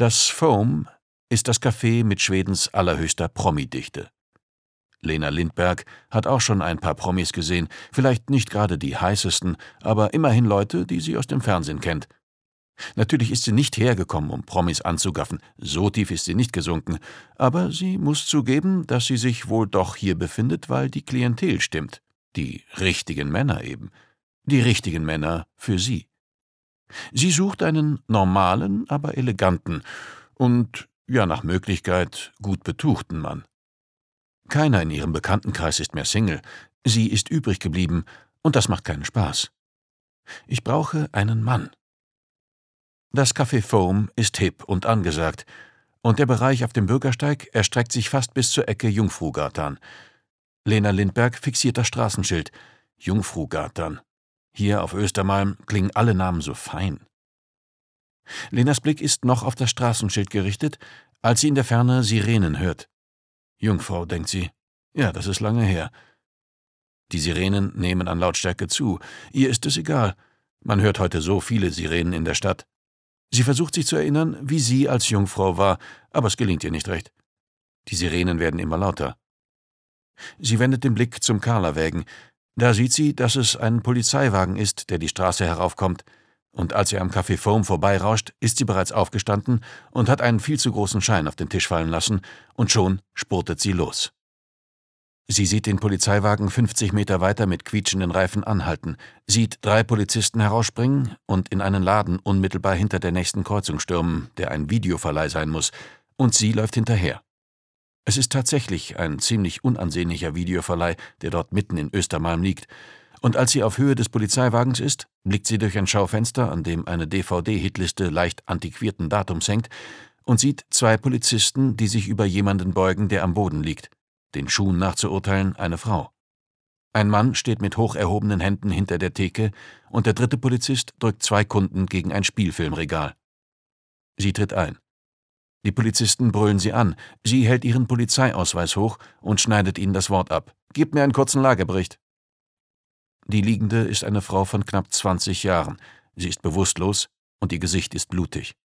Das Foam ist das Café mit Schwedens allerhöchster Promi-Dichte. Lena Lindberg hat auch schon ein paar Promis gesehen, vielleicht nicht gerade die heißesten, aber immerhin Leute, die sie aus dem Fernsehen kennt. Natürlich ist sie nicht hergekommen, um Promis anzugaffen, so tief ist sie nicht gesunken, aber sie muss zugeben, dass sie sich wohl doch hier befindet, weil die Klientel stimmt. Die richtigen Männer eben. Die richtigen Männer für sie. Sie sucht einen normalen, aber eleganten und, ja nach Möglichkeit, gut betuchten Mann. Keiner in ihrem Bekanntenkreis ist mehr Single, sie ist übrig geblieben, und das macht keinen Spaß. Ich brauche einen Mann. Das Café Foam ist hip und angesagt, und der Bereich auf dem Bürgersteig erstreckt sich fast bis zur Ecke Jungfrugatan. Lena Lindberg fixiert das Straßenschild. Jungfrugatan. Hier auf Östermalm klingen alle Namen so fein. Lenas Blick ist noch auf das Straßenschild gerichtet, als sie in der Ferne Sirenen hört. Jungfrau, denkt sie. Ja, das ist lange her. Die Sirenen nehmen an Lautstärke zu. Ihr ist es egal. Man hört heute so viele Sirenen in der Stadt. Sie versucht sich zu erinnern, wie sie als Jungfrau war, aber es gelingt ihr nicht recht. Die Sirenen werden immer lauter. Sie wendet den Blick zum Carla-Wägen. Da sieht sie, dass es ein Polizeiwagen ist, der die Straße heraufkommt. Und als er am Café Foam vorbeirauscht, ist sie bereits aufgestanden und hat einen viel zu großen Schein auf den Tisch fallen lassen, und schon spurtet sie los. Sie sieht den Polizeiwagen 50 Meter weiter mit quietschenden Reifen anhalten, sieht 3 Polizisten herausspringen und in einen Laden unmittelbar hinter der nächsten Kreuzung stürmen, der ein Videoverleih sein muss, und sie läuft hinterher. Es ist tatsächlich ein ziemlich unansehnlicher Videoverleih, der dort mitten in Östermalm liegt, und als sie auf Höhe des Polizeiwagens ist, blickt sie durch ein Schaufenster, an dem eine DVD-Hitliste leicht antiquierten Datums hängt, und sieht 2 Polizisten, die sich über jemanden beugen, der am Boden liegt. Den Schuhen nach zu urteilen, eine Frau. Ein Mann steht mit hoch erhobenen Händen hinter der Theke, und der 3. Polizist drückt 2 Kunden gegen ein Spielfilmregal. Sie tritt ein. Die Polizisten brüllen sie an. Sie hält ihren Polizeiausweis hoch und schneidet ihnen das Wort ab. »Gib mir einen kurzen Lagebericht.« Die Liegende ist eine Frau von knapp 20 Jahren. Sie ist bewusstlos und ihr Gesicht ist blutig.